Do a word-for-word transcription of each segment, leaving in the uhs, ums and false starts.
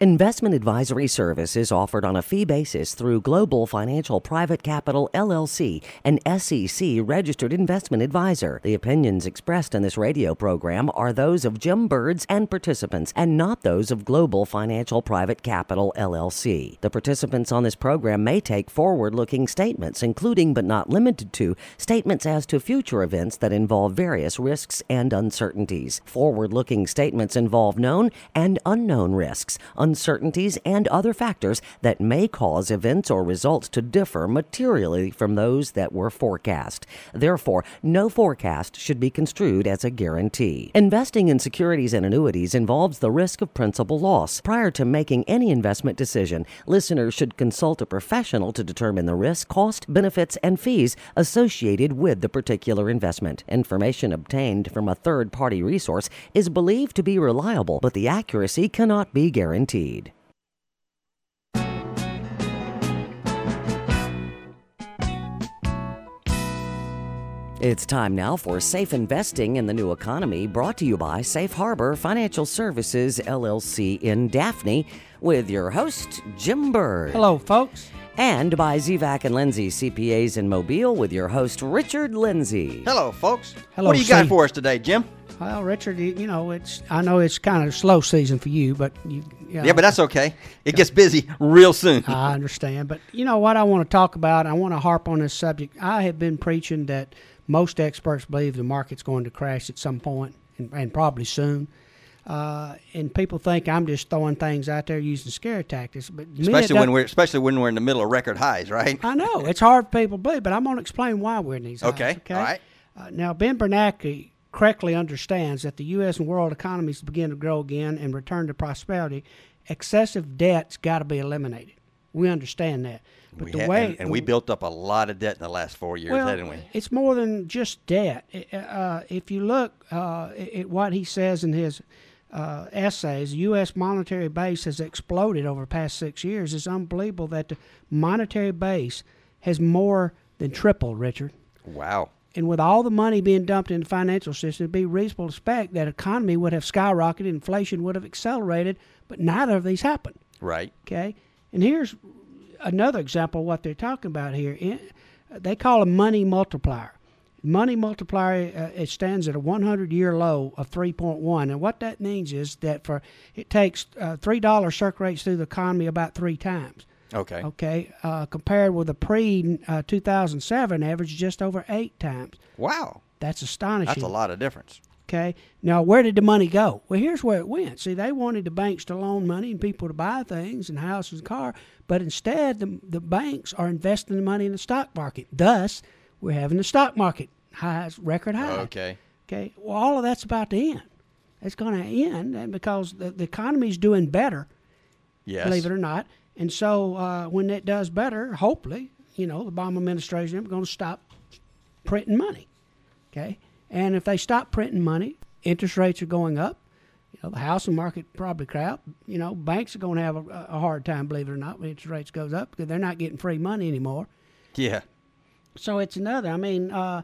Investment advisory service is offered on a fee basis through Global Financial Private Capital, L L C, an S E C-registered investment advisor. The opinions expressed in this radio program are those of Jim Birds and participants, and not those of Global Financial Private Capital, L L C. The participants on this program may take forward-looking statements, including but not limited to statements as to future events that involve various risks and uncertainties. Forward-looking statements involve known and unknown risks, uncertainties, and other factors that may cause events or results to differ materially from those that were forecast. Therefore, no forecast should be construed as a guarantee. Investing in securities and annuities involves the risk of principal loss. Prior to making any investment decision, listeners should consult a professional to determine the risk, cost, benefits, and fees associated with the particular investment. Information obtained from a third-party resource is believed to be reliable, but the accuracy cannot be guaranteed. It's time now for Safe Investing in the New Economy, brought to you by Safe Harbor Financial Services, L L C in Daphne, with your host, Jim Bird. Hello, folks. And by Z V A C and Lindsay C P As in Mobile, with your host, Richard Lindsay. Hello, folks. Hello, what do you got C- for us today, Jim? Well, Richard, you, you know, it's I know it's kind of slow season for you, but you, you know, Yeah, but that's okay. It gets busy real soon. I understand. But you know what I want to talk about? I want to harp on this subject. I have been preaching that most experts believe the market's going to crash at some point, and, and probably soon. Uh, and people think I'm just throwing things out there using scare tactics, but especially when we're especially when we're in the middle of record highs, right? I know it's hard for people to believe, but I'm going to explain why we're in these highs. Okay, okay? All right. Uh, now, Ben Bernanke correctly understands that the U S and world economies begin to grow again and return to prosperity. Excessive debt's got to be eliminated. We understand that, but we the ha- way and, and we built up a lot of debt in the last four years, well, hadn't we? It's more than just debt. Uh, if you look uh, at what he says in his uh, essays, the U S monetary base has exploded over the past six years. It's unbelievable that the monetary base has more than tripled, Richard. Wow. And with all the money being dumped in the financial system, it'd be reasonable to expect that economy would have skyrocketed, inflation would have accelerated, but neither of these happened. Right. Okay? And here's another example of what they're talking about here. They call a money multiplier. Money multiplier, uh, it stands at a hundred-year low of three point one. And what that means is that for it takes uh, three dollars circulates through the economy about three times. Okay. Okay, uh, compared with the pre uh, two thousand seven average, just over eight times. Wow. That's astonishing. That's a lot of difference. Okay, now where did the money go? Well, here's where it went. See, they wanted the banks to loan money and people to buy things and houses and cars, but instead the, the banks are investing the money in the stock market. Thus, we're having the stock market highs, record high. Okay. Okay, well, all of that's about to end. It's going to end and because the, the economy's doing better, Yes. believe it or not. And so uh, when it does better, hopefully, you know, the Obama administration is going to stop printing money, okay? And if they stop printing money, interest rates are going up. You know, the housing market probably crap. You know, banks are going to have a, a hard time, believe it or not, when interest rates goes up because they're not getting free money anymore. Yeah. So it's another. I mean, uh,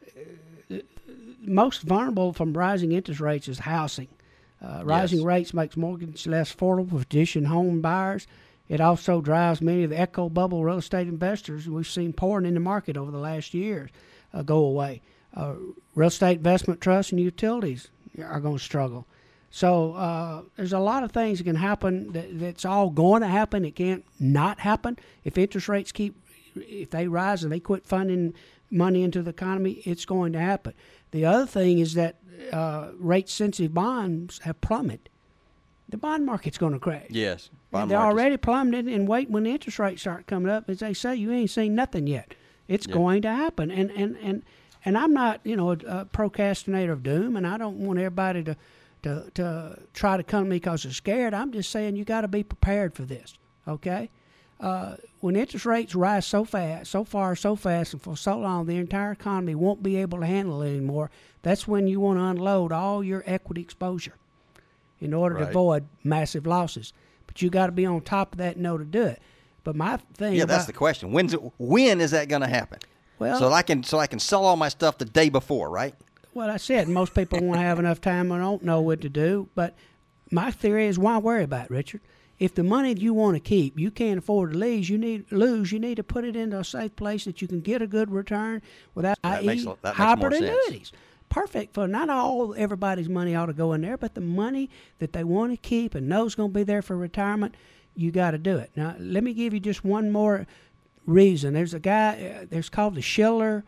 most vulnerable from rising interest rates is housing. Uh, rising Yes. rates makes mortgage less affordable for traditional home buyers. It also drives many of the echo bubble real estate investors we've seen pouring in the market over the last years uh, go away. Uh, real estate investment trusts and utilities are going to struggle. So uh, there's a lot of things that can happen that, that's all going to happen. It can't not happen. If interest rates keep, if they rise and they quit funding money into the economy, it's going to happen. The other thing is that uh, rate-sensitive bonds have plummeted. The bond market's going to crash. Yes. And they're already plummeted, and wait when the interest rates start coming up, as they say, you ain't seen nothing yet. It's Yeah. going to happen. And, and, and, and I'm not, you know, a, a procrastinator of doom, and I don't want everybody to, to, to try to come to me because they're scared. I'm just saying you got to be prepared for this, okay? Uh, when interest rates rise so fast, so far, so fast, and for so long, the entire economy won't be able to handle it anymore. That's when you want to unload all your equity exposure in order Right. to avoid massive losses. But you got to be on top of that and know to do it. But my thing Yeah, about, that's the question. When's it, when is that going to happen? Well- so I can so I can sell all my stuff the day before, right? well, that's it. Most people won't have enough time and don't know what to do. But my theory is why worry about it, Richard? if the money you want to keep, you can't afford to lose, you need lose, you need to put it into a safe place that you can get a good return without, That i e, makes a- that makes hybrid more sense. annuities. Perfect for not all everybody's money ought to go in there, but the money that they want to keep and knows going to be there for retirement, you got to do it. Now, let me give you just one more reason. There's a guy, uh, there's called the Shiller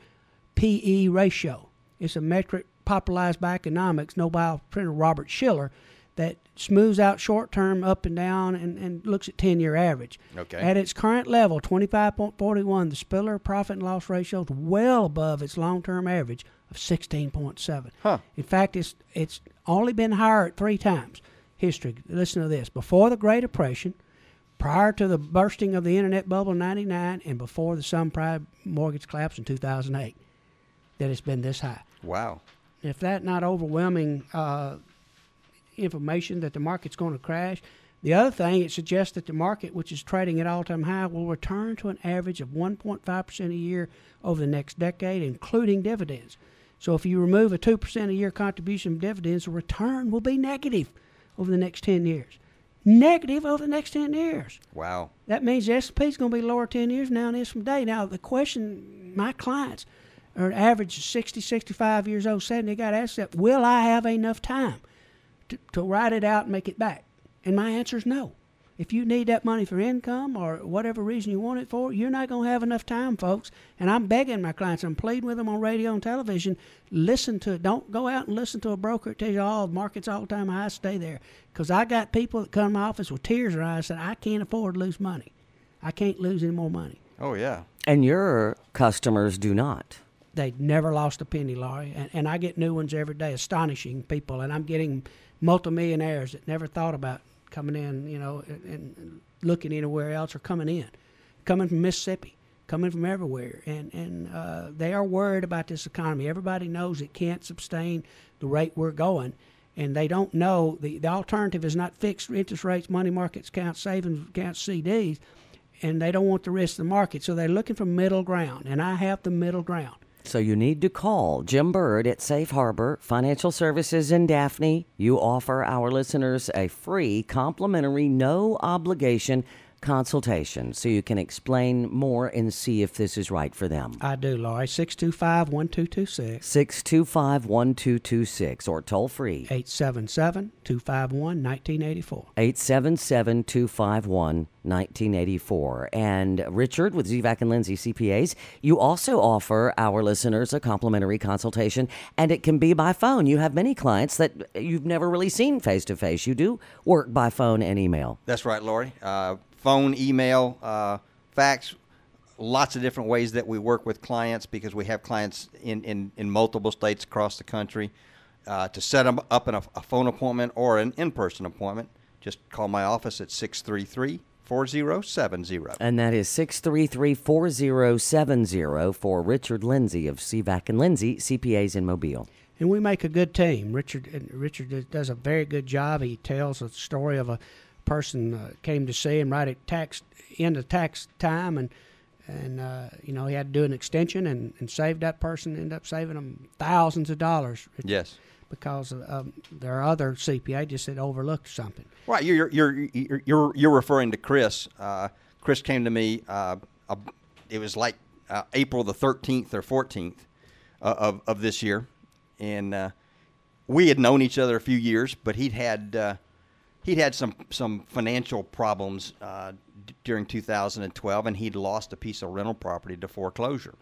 P E ratio. It's a metric popularized by economics, Nobel printer Robert Shiller, that smooths out short-term up and down and, and looks at ten-year average. Okay. At its current level, twenty-five point four one, the Spiller profit and loss ratio is well above its long-term average of sixteen point seven. Huh. In fact, it's it's only been higher at three times. History, listen to this. Before the Great Depression, prior to the bursting of the internet bubble in ninety-nine, and before the subprime mortgage collapse in two thousand eight, that it's been this high. Wow. If that not overwhelming uh, information that the market's going to crash, the other thing, it suggests that the market, which is trading at all-time high, will return to an average of one point five percent a year over the next decade, including dividends. So if you remove a two percent a year contribution from dividends, the return will be negative over the next ten years. Negative over the next ten years. Wow. That means the S and P is going to be lower ten years now than it is from today. Now, the question, my clients are an average of sixty, sixty-five years old, seventy, they got asked that, will I have enough time to, to write it out and make it back? And my answer is no. If you need that money for income or whatever reason you want it for, you're not going to have enough time, folks. And I'm begging my clients, I'm pleading with them on radio and television, listen to it. Don't go out and listen to a broker that tells you, oh, the market's all-time high, stay there. Because I got people that come to my office with tears in their eyes and said, I can't afford to lose money. I can't lose any more money. Oh, yeah. And your customers do not. They never lost a penny, Laurie. And, and I get new ones every day, astonishing people. And I'm getting multimillionaires that never thought about coming in, you know, and, and looking anywhere else or coming in, coming from Mississippi, coming from everywhere. And, and uh, they are worried about this economy. Everybody knows it can't sustain the rate we're going. And they don't know, the, the alternative is not fixed interest rates, money markets, accounts, savings accounts, C Ds, and they don't want the risk of the market. So they're looking for middle ground, and I have the middle ground. So you need to call Jim Bird at Safe Harbor Financial Services in Daphne. You offer our listeners a free, complimentary, no obligation consultation so you can explain more and see if this is right for them. I do, Laurie. six two five, one two two six. six two five, one two two six or toll free. eight seven seven, two five one, one nine eight four. eight seven seven, two five one, one nine eight four. And Richard with Zivac and Lindsay C P As, you also offer our listeners a complimentary consultation, and it can be by phone. You have many clients that you've never really seen face-to-face. You do work by phone and email. That's right, Lori. Uh, phone, email, uh, fax, lots of different ways that we work with clients because we have clients in, in, in multiple states across the country. Uh, to set them up in a, a phone appointment or an in-person appointment, just call my office at six three three, four zero seven zero. And that is six three three, four zero seven zero for Richard Lindsay of Zivac and Lindsay, C P As in Mobile. And we make a good team. Richard Richard does a very good job. He tells a story of a person uh, came to see him right at tax end of tax time, and and uh, you know he had to do an extension and, and save that person. Ended up saving them thousands of dollars. Yes. Because of, um, there are other C P A just had overlooked something. Right, you're you're you're you're, you're referring to Chris. Uh, Chris came to me. Uh, uh, it was like uh, April the thirteenth or fourteenth uh, of of this year, and uh, we had known each other a few years, but he'd had uh, he'd had some some financial problems uh, d- during two thousand twelve, and he'd lost a piece of rental property to foreclosure,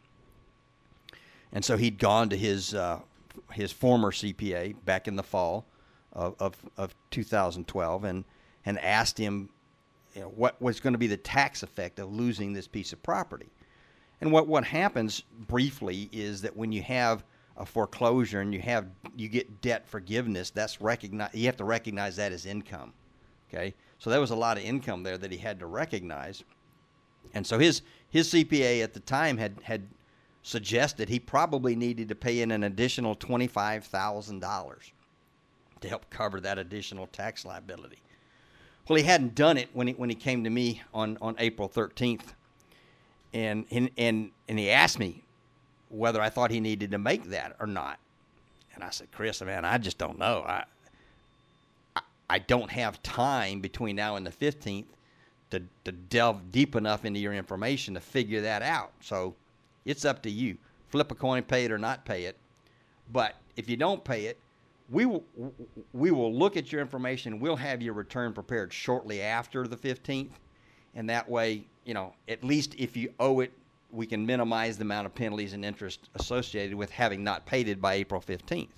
and so he'd gone to his. Uh, his former C P A back in the fall of, of, of two thousand twelve and, and asked him you know, what was going to be the tax effect of losing this piece of property. And what, what happens briefly is that when you have a foreclosure and you have you get debt forgiveness, that's recognize you have to recognize that as income. Okay? So there was a lot of income there that he had to recognize. And so his his C P A at the time had had suggested he probably needed to pay in an additional twenty-five thousand dollars to help cover that additional tax liability. Well, he hadn't done it when he when he came to me on, on April thirteenth, and, and and and he asked me whether I thought he needed to make that or not. And I said, Chris, man, I just don't know. I, I I don't have time between now and the fifteenth to, to delve deep enough into your information to figure that out. So it's up to you. Flip a coin, pay it or not pay it. But if you don't pay it, we will, we will look at your information. We'll have your return prepared shortly after the fifteenth. And that way, you know, at least if you owe it, we can minimize the amount of penalties and interest associated with having not paid it by April fifteenth.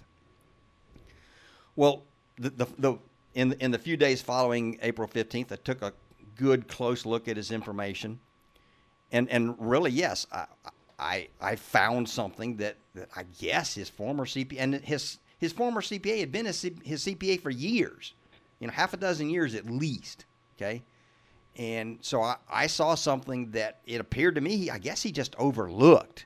Well, the, the, the, in, in the few days following April fifteenth, I took a good, close look at his information. And and really, yes, I I, I found something that, that I guess his former C P A, and his, his former C P A had been his, his C P A for years, you know, half a dozen years at least, okay? And so I, I saw something that it appeared to me, I guess he just overlooked.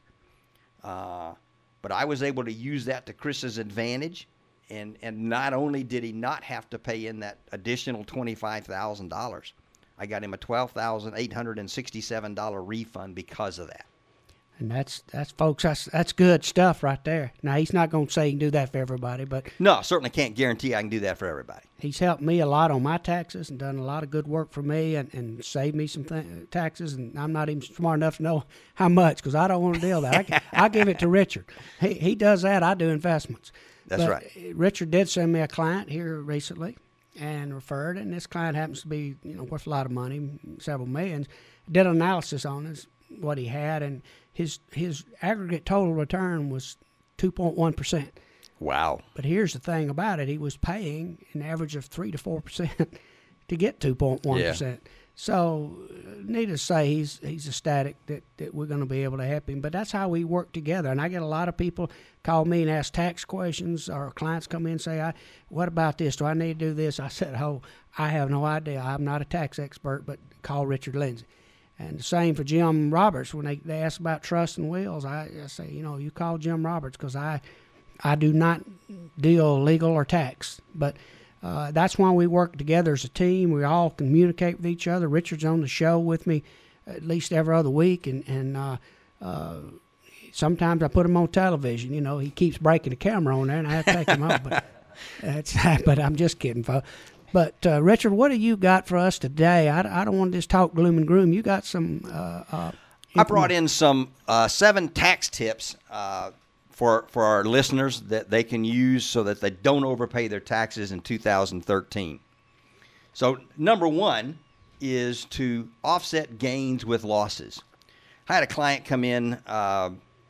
Uh, but I was able to use that to Chris's advantage. And, and not only did he not have to pay in that additional twenty-five thousand dollars, I got him a twelve thousand eight hundred sixty-seven dollars refund because of that. And that's, that's folks, that's that's good stuff right there. Now, he's not going to say he can do that for everybody, but... No, certainly can't guarantee I can do that for everybody. He's helped me a lot on my taxes and done a lot of good work for me and, and saved me some th- taxes, and I'm not even smart enough to know how much because I don't want to deal with that. I, I give it to Richard. He, he does that. I do investments. That's but right. Richard did send me a client here recently and referred, and this client happens to be, you know, worth a lot of money, several millions. Did an analysis on his, what he had, and his his aggregate total return was two point one percent. Wow. But here's the thing about it. He was paying an average of three to four percent to get two point one percent. Yeah. So, needless to say, he's he's ecstatic that, that we're going to be able to help him. But that's how we work together. And I get a lot of people call me and ask tax questions, or clients come in and say, "I, what about this? Do I need to do this?" I said, "Oh, I have no idea. I'm not a tax expert, but call Richard Lindsay." And the same for Jim Roberts. When they, they ask about trust and wills, I, I say, you know, you call Jim Roberts because I, I do not deal legal or tax. But uh, that's why we work together as a team. We all communicate with each other. Richard's on the show with me at least every other week. And, and uh, uh, sometimes I put him on television. You know, he keeps breaking the camera on there, and I have to take him off. But, that's, but I'm just kidding, folks. But, uh, Richard, what do you got for us today? I, I don't want to just talk gloom and gloom. You got some uh, uh, I brought in some uh, seven tax tips uh, for for our listeners that they can use so that they don't overpay their taxes in two thousand thirteen. So, number one is to offset gains with losses. I had a client come in uh,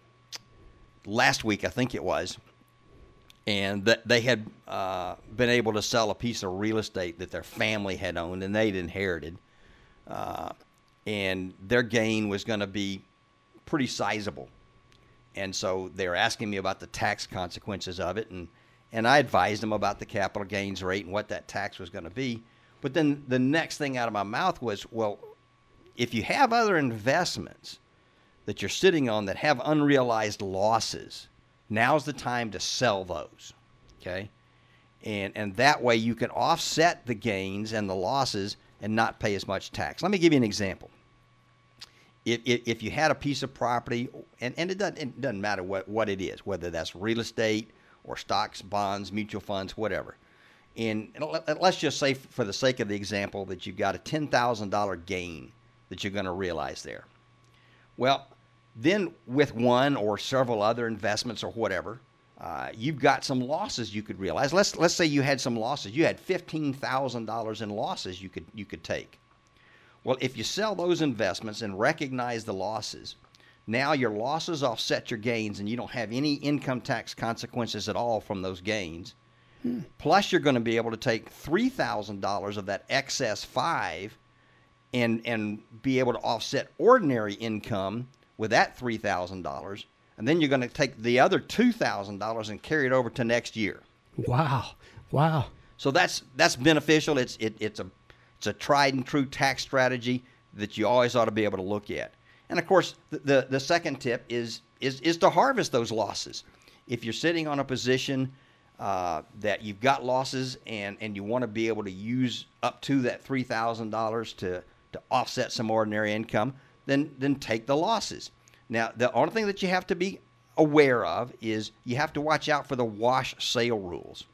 last week, I think it was, and that they had uh, been able to sell a piece of real estate that their family had owned and they'd inherited. Uh, and their gain was going to be pretty sizable. And so they were asking me about the tax consequences of it. And, and I advised them about the capital gains rate and what that tax was going to be. But then the next thing out of my mouth was, well, if you have other investments that you're sitting on that have unrealized losses, now's the time to sell those, okay? And and that way you can offset the gains and the losses and not pay as much tax. Let me give you an example. If if, if you had a piece of property, and, and it, doesn't, it doesn't matter what, what it is, whether that's real estate or stocks, bonds, mutual funds, whatever. And let's just say, for the sake of the example, that you've got a ten thousand dollars gain that you're going to realize there. Well, then with one or several other investments or whatever, uh, you've got some losses you could realize. Let's let's say you had some losses. You had fifteen thousand dollars in losses you could you could take. Well, if you sell those investments and recognize the losses, now your losses offset your gains and you don't have any income tax consequences at all from those gains. Hmm. Plus, you're going to be able to take three thousand dollars of that excess five and and be able to offset ordinary income with that three thousand dollars, and then you're going to take the other two thousand dollars and carry it over to next year. Wow. Wow. So that's that's beneficial. It's it, it's a it's a tried and true tax strategy that you always ought to be able to look at. And of course, the the, the second tip is is is to harvest those losses. If you're sitting on a position uh, that you've got losses and, and you want to be able to use up to that three thousand dollars to to offset some ordinary income, then then take the losses. Now, the only thing that you have to be aware of is you have to watch out for the wash sale rules.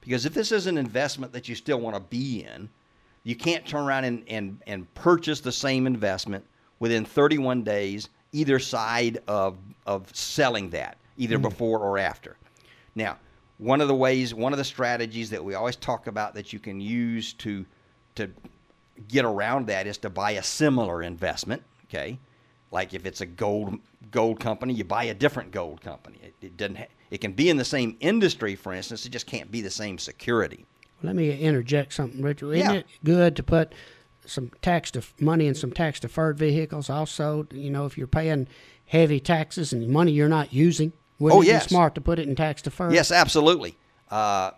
Because if this is an investment that you still want to be in, you can't turn around and, and, and purchase the same investment within thirty-one days, either side of of selling that, either mm. before or after. Now, one of the ways, one of the strategies that we always talk about that you can use to to get around that is to buy a similar investment, okay? Like if it's a gold gold company, you buy a different gold company. It, it doesn't ha- it can be in the same industry, for instance, it just can't be the same security. Let me interject something, Richard. Isn't Yeah. it good to put some tax def- money in some tax deferred vehicles also? You know, if you're paying heavy taxes and money you're not using, wouldn't Oh, it yes. be smart to put it in tax deferred? Yes, absolutely. Uh,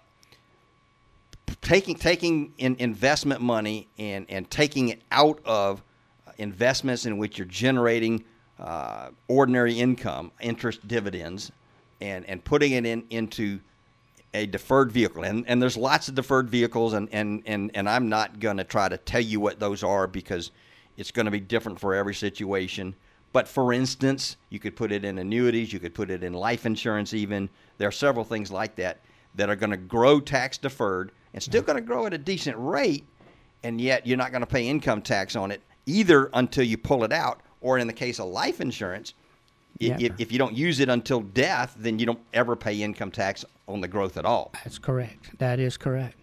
taking taking in investment money and, and taking it out of investments in which you're generating uh, ordinary income, interest, dividends, and, and putting it in into a deferred vehicle. And and there's lots of deferred vehicles, and, and, and, and I'm not going to try to tell you what those are because it's going to be different for every situation. But for instance, you could put it in annuities, you could put it in life insurance even. There are several things like that that are going to grow tax deferred and still going to grow at a decent rate, and yet you're not going to pay income tax on it either until you pull it out, or in the case of life insurance, Yeah. if, if you don't use it until death, then you don't ever pay income tax on the growth at all. That's correct. That is correct.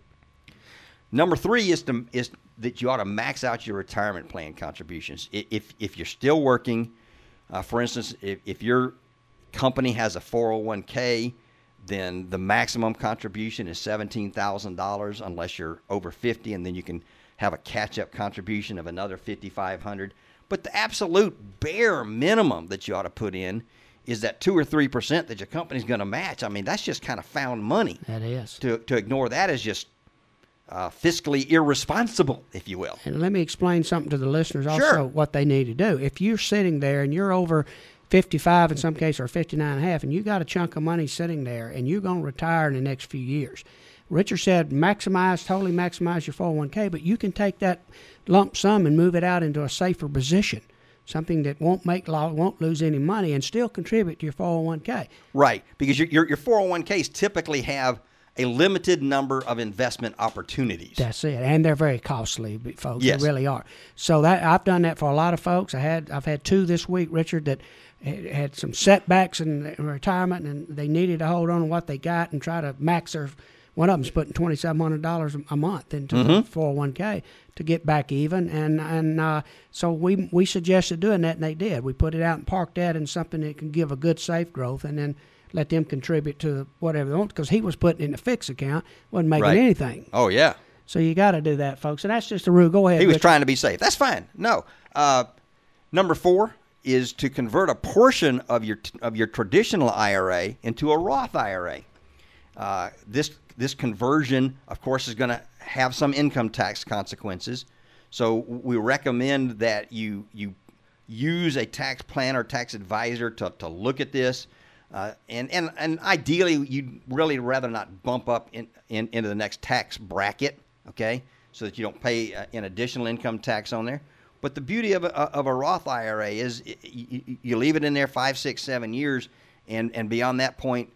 Number three is to, is that you ought to max out your retirement plan contributions. I- If if you're still working, uh, for instance, if, if your company has a four oh one k, then the maximum contribution is seventeen thousand dollars unless you're over fifty, and then you can have a catch-up contribution of another fifty-five hundred dollars. But the absolute bare minimum that you ought to put in is that two or three percent that your company's going to match. I mean, that's just kind of found money. That is. To to ignore that is just uh, fiscally irresponsible, if you will. And let me explain something to the listeners also Sure. what they need to do. If you're sitting there and you're over fifty-five in some case or fifty-nine and a half, and you got a chunk of money sitting there and you're going to retire in the next few years, Richard said maximize, totally maximize your four oh one k, but you can take that lump sum and move it out into a safer position, something that won't make law, won't lose any money, and still contribute to your four oh one k. Right, because your your, your four oh one k's typically have a limited number of investment opportunities. That's it, and they're very costly, folks. Yes. They really are. So that I've done that for a lot of folks. I had I've had two this week, Richard, that had some setbacks in retirement, and they needed to hold on to what they got and try to max their. One of them's putting twenty-seven hundred dollars a month into Mm-hmm. the four oh one k to get back even, and and uh, so we we suggested doing that, and they did. We put it out and parked that in something that can give a good safe growth, and then let them contribute to whatever they want, because he was putting in a fixed account, wasn't making Right. anything. Oh, yeah. So you got to do that, folks, and that's just a rule. Go ahead. He was Richard. trying to be safe. That's fine. No. Uh, number four is to convert a portion of your of your traditional I R A into a Roth I R A. Uh, this this conversion, of course, is going to have some income tax consequences. So we recommend that you you use a tax planner or tax advisor to, to look at this. Uh, and, and, and ideally, you'd really rather not bump up in, in, into the next tax bracket, okay, so that you don't pay uh, an additional income tax on there. But the beauty of a, of a Roth I R A is it, you, you leave it in there five, six, seven years, and, and beyond that point,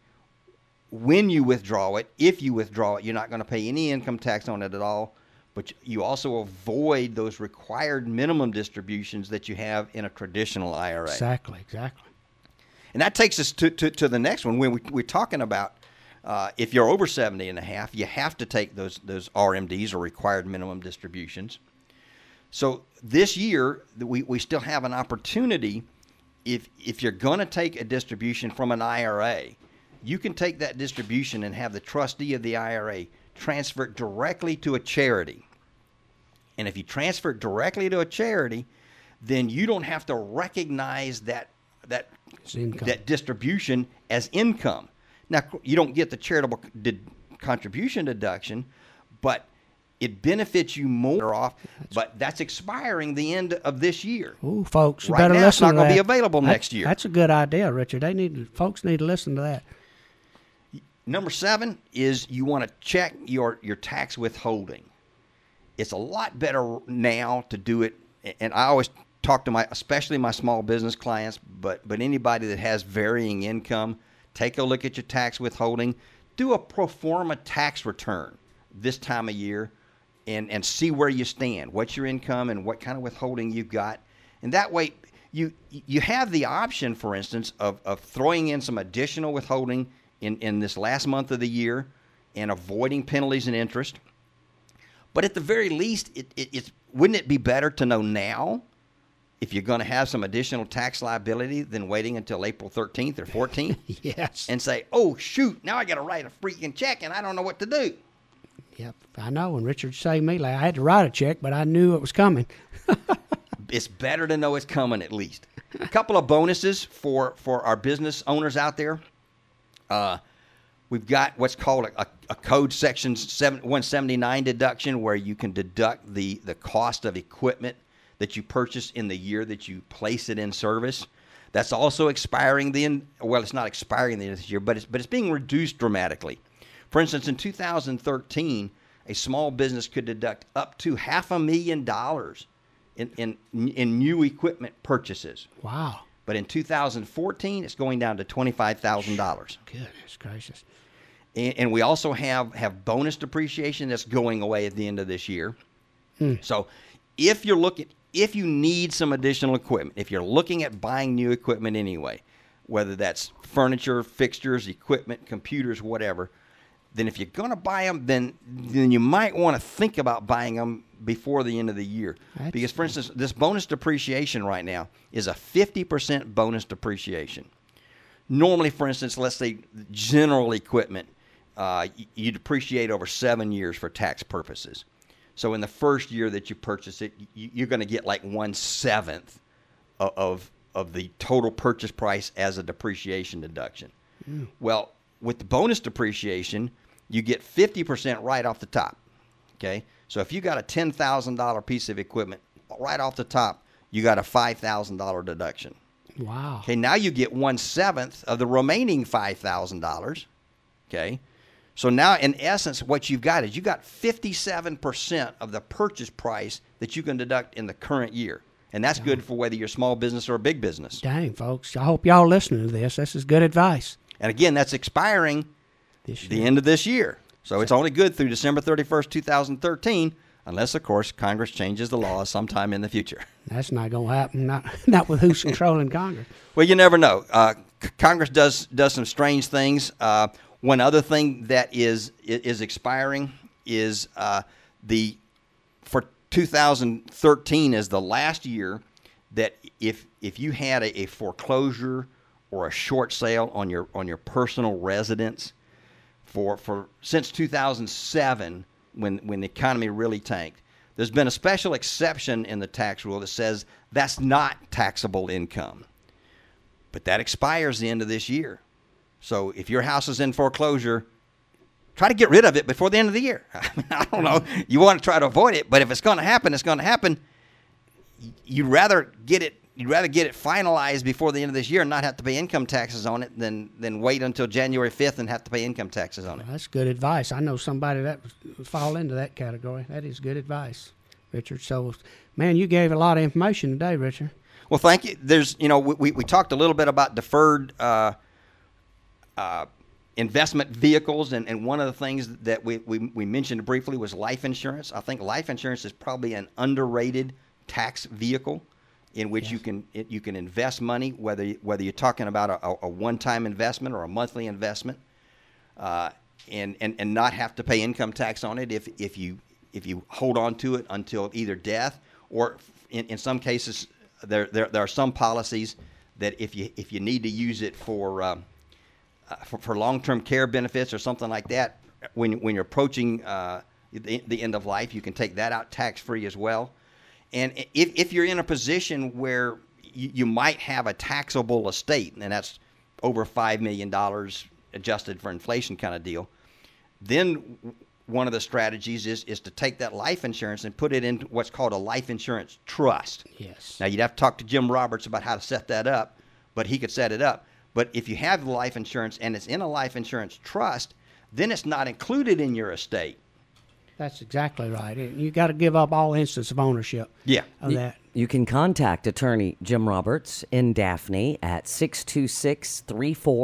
when you withdraw it, if you withdraw it, you're not going to pay any income tax on it at all. But you also avoid those required minimum distributions that you have in a traditional I R A. Exactly, exactly. And that takes us to, to, to the next one. When we, we're talking about uh, if you're over seventy and a half, you have to take those those R M Ds, or required minimum distributions. So this year, we, we still have an opportunity. If, if you're going to take a distribution from an I R A, you can take that distribution and have the trustee of the I R A transfer it directly to a charity. And if you transfer it directly to a charity, then you don't have to recognize that that It's income. that distribution as income. Now, you don't get the charitable de- contribution deduction, but it benefits you more off. But that's expiring the end of this year. Ooh, folks, you Right better now, it's listen not to gonna that. be available That- next year. That's a good idea, Richard. They need to, folks need to listen to that. Number seven is you want to check your, your tax withholding. It's a lot better now to do it, and I always talk to my, especially my small business clients, but but anybody that has varying income, take a look at your tax withholding. do a pro forma tax return this time of year and, and see where you stand, what's your income and what kind of withholding you've got. And that way you you have the option, for instance, of, of throwing in some additional withholding in, in this last month of the year and avoiding penalties and interest. But at the very least, it, it, it's wouldn't it be better to know now if you're going to have some additional tax liability than waiting until April thirteenth or fourteenth? Yes. And say, oh, shoot, now I got to write a freaking check and I don't know what to do. Yep, I know. When Richard saved me, like, I had to write a check, but I knew it was coming. It's better to know it's coming at least. A couple of bonuses for, for our business owners out there. Uh, we've got what's called a, a, a code section one seventy-nine deduction, where you can deduct the, the cost of equipment that you purchase in the year that you place it in service. That's also expiring then. Well, it's not expiring this year, but it's, but it's being reduced dramatically. For instance, in two thousand thirteen, a small business could deduct up to half a million dollars in, in, in new equipment purchases. Wow. But in two thousand fourteen, it's going down to twenty-five thousand dollars. Goodness gracious. And, and we also have, have bonus depreciation that's going away at the end of this year. Hmm. So if you're looking, if you need some additional equipment, if you're looking at buying new equipment anyway, whether that's furniture, fixtures, equipment, computers, whatever, then if you're going to buy them, then then you might want to think about buying them before the end of the year. That's because, for instance, this bonus depreciation right now is a fifty percent bonus depreciation. Normally, for instance, let's say general equipment, uh, you, you depreciate over seven years for tax purposes. So in the first year that you purchase it, you, you're going to get like one-seventh of, of, of the total purchase price as a depreciation deduction. Mm. Well, with the bonus depreciation, you get fifty percent right off the top, okay? So if you got a ten thousand dollars piece of equipment, right off the top, you got a five thousand dollars deduction. Wow. Okay, now you get one-seventh of the remaining five thousand dollars, okay? So now, in essence, what you've got is you got fifty-seven percent of the purchase price that you can deduct in the current year. And that's Dang. good for whether you're a small business or a big business. Dang, folks. I hope y'all listening to this. This is good advice. And again, that's expiring this year. the end of this year. So it's only good through December thirty-first, two thousand thirteen, unless, of course, Congress changes the law sometime in the future. That's not going to happen, not not with who's controlling Congress. Well, you never know. Uh, C- Congress does does some strange things. Uh, one other thing that is is expiring is uh, the for two thousand thirteen is the last year that if if you had a, a foreclosure or a short sale on your on your personal residence for for since two thousand seven, when when the economy really tanked, there's been a special exception in the tax rule that says that's not taxable income. But that expires the end of this year. So if your house is in foreclosure, try to get rid of it before the end of the year. I mean, I don't know. You want to try to avoid it, but if it's going to happen, it's going to happen. You'd rather get it You'd rather get it finalized before the end of this year and not have to pay income taxes on it than, than wait until January fifth and have to pay income taxes on it. Well, that's good advice. I know somebody that would fall into that category. That is good advice, Richard. So, man, you gave a lot of information today, Richard. Well, thank you. There's, you know, we, we talked a little bit about deferred uh, uh, investment vehicles, and, and one of the things that we, we, we mentioned briefly was life insurance. I think life insurance is probably an underrated tax vehicle in which yes. you can it, you can invest money, whether whether you're talking about a, a one-time investment or a monthly investment, uh, and, and and not have to pay income tax on it if if you if you hold on to it until either death, or in, in some cases there, there there are some policies that if you if you need to use it for uh, uh, for, for long-term care benefits or something like that, when when you're approaching uh, the, the end of life, you can take that out tax-free as well. And if, if you're in a position where you, you might have a taxable estate, and that's over five million dollars adjusted for inflation kind of deal, then one of the strategies is, is to take that life insurance and put it into what's called a life insurance trust. Yes. Now, you'd have to talk to Jim Roberts about how to set that up, but he could set it up. But if you have the life insurance and it's in a life insurance trust, then it's not included in your estate. That's exactly right. You got to give up all instance of ownership. Yeah. Of you, that. You can contact attorney Jim Roberts in Daphne at six two six, three four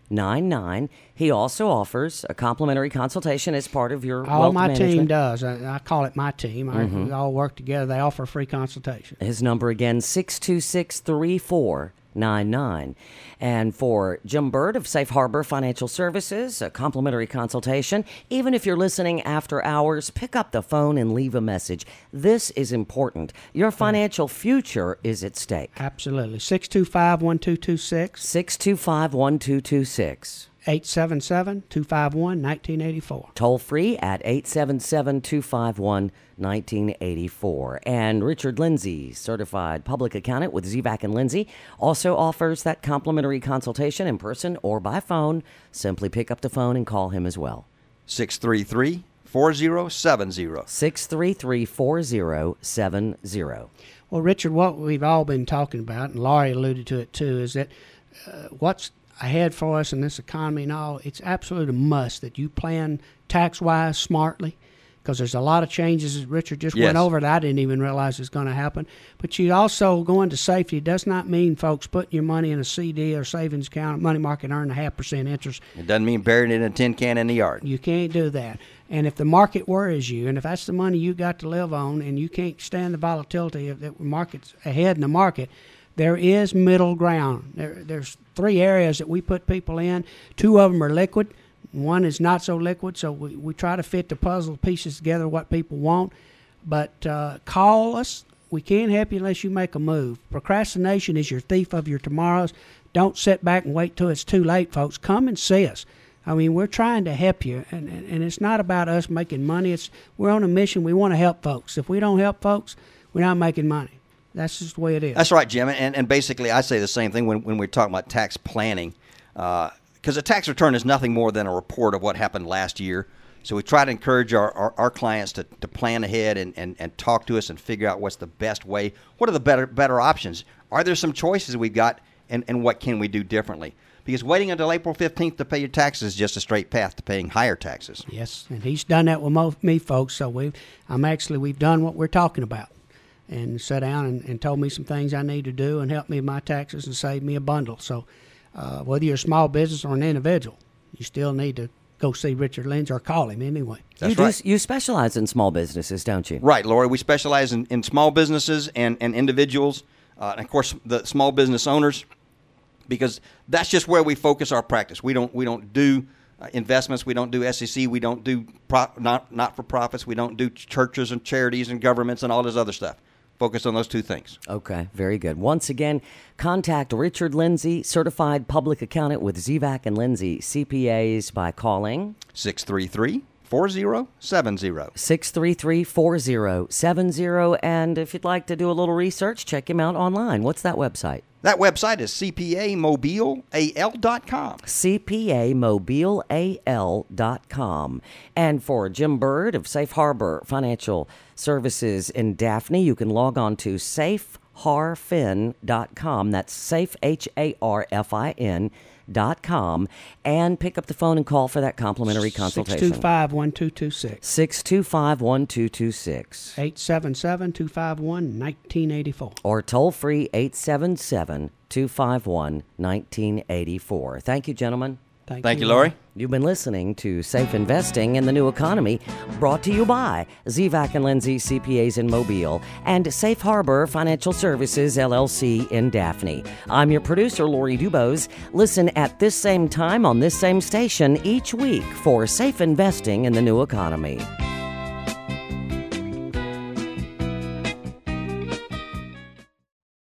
nine nine. He also offers a complimentary consultation as part of your All wealth my management. team does. I, I call it my team. I, Mm-hmm. We all work together. They offer a free consultation. His number again, six two six, three four nine nine. And for Jim Bird of Safe Harbor Financial Services, a complimentary consultation. Even if you're listening after hours, pick up the phone and leave a message. This is important. Your financial future is at stake. Absolutely. six two five, one two two six. six two five, one two two six. eight seven seven, two five one, one nine eight four. Toll free at eight seven seven, two five one, one nine eight four. And Richard Lindsay, certified public accountant with Z V A C and Lindsay, also offers that complimentary consultation in person or by phone. Simply pick up the phone and call him as well. six three three, four zero seven zero. six three three, four zero seven zero. Well, Richard, what we've all been talking about, and Laurie alluded to it too, is that uh, what's ahead for us in this economy and all, it's absolutely a must that you plan tax-wise smartly, because there's a lot of changes, as Richard just Yes. went over, that I didn't even realize was going to happen. But you also go into safety. It does not mean, folks, putting your money in a C D or savings account, money market, earn a half percent interest. It doesn't mean burying it in a tin can in the yard. You can't do that. And if the market worries you, and if that's the money you got to live on, and you can't stand the volatility of the market's ahead in the market, there is middle ground. There, there's three areas that we put people in. Two of them are liquid. One is not so liquid, so we, we try to fit the puzzle pieces together, what people want. But uh, call us. We can't help you unless you make a move. Procrastination is your thief of your tomorrows. Don't sit back and wait till it's too late, folks. Come and see us. I mean, we're trying to help you, and, and, and it's not about us making money. It's we're on a mission. We want to help folks. If we don't help folks, we're not making money. That's just the way it is. That's right, Jim. And, and basically, I say the same thing when, when we're talking about tax planning, because a tax return is nothing more than a report of what happened last year. So we try to encourage our, our, our clients to, to plan ahead and, and, and talk to us and figure out what's the best way. What are the better better options? Are there some choices we've got, and, and what can we do differently? Because waiting until April fifteenth to pay your taxes is just a straight path to paying higher taxes. Yes, and he's done that with mo- me, folks. So we, I'm actually, we've done what we're talking about, and sat down and, and told me some things I need to do and helped me with my taxes and saved me a bundle. So uh, whether you're a small business or an individual, you still need to go see Richard Lindsay or call him anyway. That's you, right. do, you specialize in small businesses, don't you? Right, Lori. We specialize in, in small businesses and, and individuals, uh, and of course the small business owners, because that's just where we focus our practice. We don't we don't do uh, investments. We don't do S E C. We don't do pro- not not for profits. We don't do churches and charities and governments and all this other stuff. Focus on those two things. Okay, very good. Once again, contact Richard Lindsay, certified public accountant with Z V A C and Lindsay C P As, by calling six three three, four zero seven zero. six three three, four zero seven zero. And if you'd like to do a little research, check him out online. What's that website? That website is C P A Mobile A L dot com. C P A Mobile A L dot com. And for Jim Bird of Safe Harbor Financial Services in Daphne, you can log on to safe har fin dot com. That's safe, H A R F I N dot com, and pick up the phone and call for that complimentary consultation. six two five, one two two six. six two five, one two two six. eight seven seven, two five one, one nine eight four. Or toll free eight seven seven, two five one, one nine eight four. Thank you, gentlemen. Thank, Thank you, Lori. You've been listening to Safe Investing in the New Economy, brought to you by Z V A C and Lindsay C P As in Mobile and Safe Harbor Financial Services, L L C in Daphne. I'm your producer, Lori Dubose. Listen at this same time on this same station each week for Safe Investing in the New Economy.